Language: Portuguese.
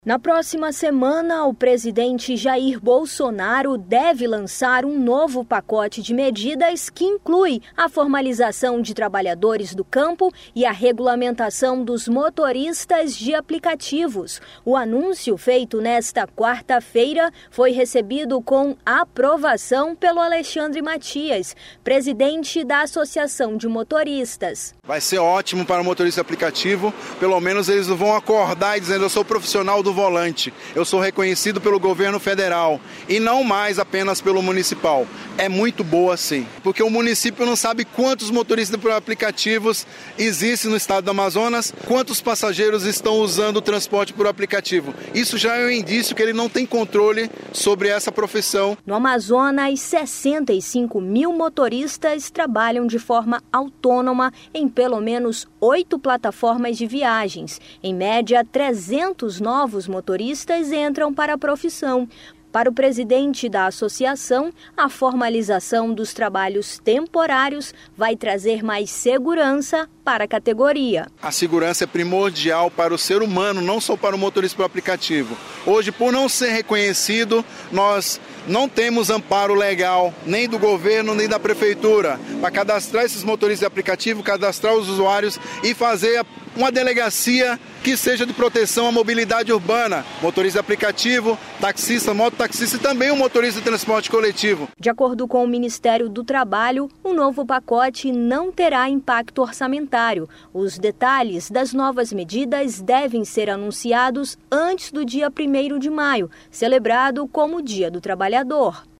Na próxima semana, o presidente Jair Bolsonaro deve lançar um novo pacote de medidas que inclui a formalização de trabalhadores do campo e a regulamentação dos motoristas de aplicativos. O anúncio, feito nesta quarta-feira, foi recebido com aprovação pelo Alexandre Matias, presidente da Associação de Motoristas. Vai ser ótimo para o motorista aplicativo, pelo menos eles vão acordar e dizendo: eu sou profissional do volante, eu sou reconhecido pelo governo federal e não mais apenas pelo municipal. É muito boa sim, porque o município não sabe quantos motoristas por aplicativos existem no estado do Amazonas, quantos passageiros estão usando o transporte por aplicativo. Isso já é um indício que ele não tem controle sobre essa profissão. No Amazonas, 65 mil motoristas trabalham de forma autônoma em pelo menos 8 plataformas de viagens. Em média, 300 novos motoristas entram para a profissão. Para o presidente da associação, a formalização dos trabalhos temporários vai trazer mais segurança para a categoria. A segurança é primordial para o ser humano, não só para o motorista por aplicativo. Hoje, por não ser reconhecido, nós não temos amparo legal, nem do governo, nem da prefeitura, para cadastrar esses motoristas de aplicativo, cadastrar os usuários e fazer uma delegacia que seja de proteção à mobilidade urbana, motorista de aplicativo, taxista, mototaxista e também o motorista de transporte coletivo. De acordo com o Ministério do Trabalho, o novo pacote não terá impacto orçamentário. Os detalhes das novas medidas devem ser anunciados antes do dia 1º de maio, celebrado como Dia do Trabalhador.